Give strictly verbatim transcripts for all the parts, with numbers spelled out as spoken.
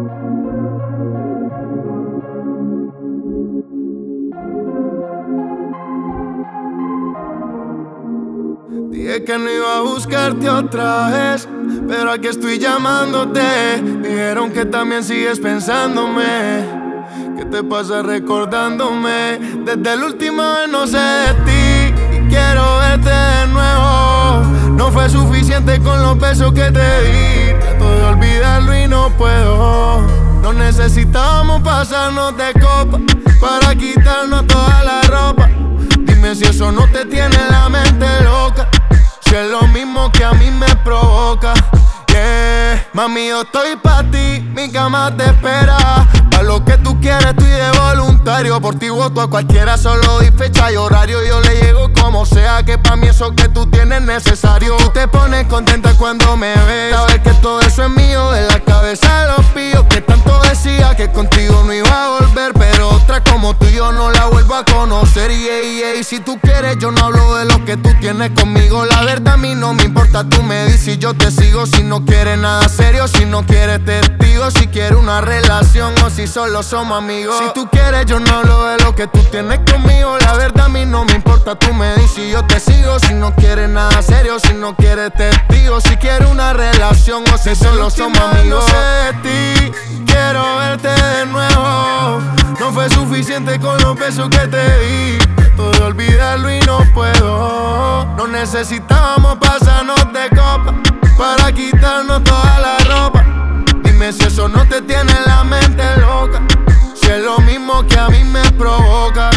Dije que no iba a buscarte otra vez, pero aquí estoy llamándote. Dijeron que también sigues pensándome. ¿Qué te pasa recordándome? Desde la última vez no sé de ti y quiero verte de nuevo. No fue suficiente con los besos que te di. Trato de olvidarlo y no puedo. No necesitábamos pasarnos de copa para quitarnos toda la ropa. Dime si eso no te tiene la mente loca, si es lo mismo que a mí me provoca. Yeah. Mami, yo estoy pa' ti, mi cama te espera. Pa' lo que tú quieres estoy de voluntario. Por ti voto a cualquiera, solo di fecha y horario. Yo le llego como sea, que pa' mí eso que tú tienes es necesario. Tú te pones contenta cuando me ves, sabes que todo eso es mío, de la cabeza a los pillos. Que tanto decía que contigo no iba a volver, pero otra como tú yo no la vuelvo a conocer. Y yeah, yeah. Si tú quieres yo no hablo de lo que tú tienes conmigo. La verdad a mí no me importa, tú me dices y yo te sigo. Si no quieres nada serio, si no quieres testigos, si quieres una relación o si solo somos amigos. Si tú quieres yo no hablo de lo que tú tienes conmigo. La verdad a mí no me importa, tú me dices y yo te sigo. Si no quieres nada serio, si no quieres testigos, si quieres una relación o si solo somos amigos. No sé de ti, quiero verte de nuevo. No fue suficiente con los besos que te di. Trato de olvidarlo y no puedo. No necesitábamos pasarnos de copa para quitarnos toda la ropa. Dime si eso no te tiene la mente loca, si es lo mismo que a mí me provoca.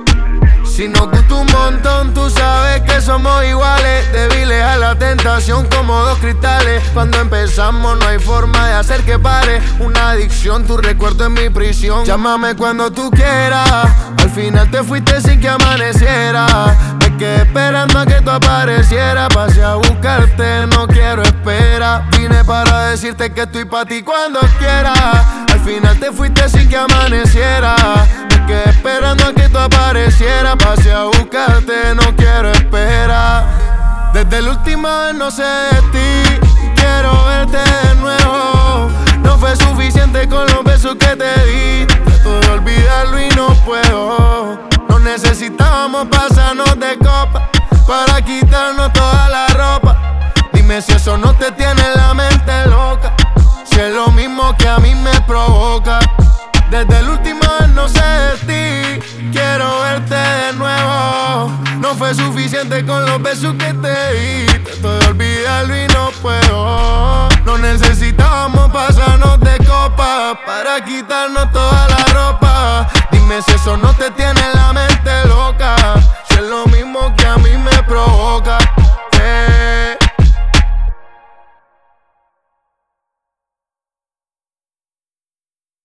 Si nos gusta un montón, tú sabes que somos iguales, débiles a la tentación como dos cristales. Cuando empezamos no hay forma de hacer que pare. Una adicción, tu recuerdo en mi prisión. Llámame cuando tú quieras. Al final te fuiste sin que amaneciera. Me quedé esperando a que tú aparecieras. Pasé a buscarte, no quiero espera. Vine para decirte que estoy pa' ti cuando quieras. Al final te fuiste sin que amaneciera. Me quedé esperando a que tú aparecieras. Pasé a buscarte, no quiero esperar. Desde la última vez no sé de ti, quiero verte de nuevo. No fue suficiente con los besos que te di. Trato de olvidarlo y no puedo. No necesitábamos pasarnos de copa para quitarnos toda la ropa. Dime si eso no te tiene la mente loca, si es lo mismo que a mí me provoca. Desde la última vez no sé de ti, quiero verte de nuevo. No fue suficiente con los besos que te di. Trato de olvidarlo y no puedo. No necesitábamos pasarnos de copa para quitarnos toda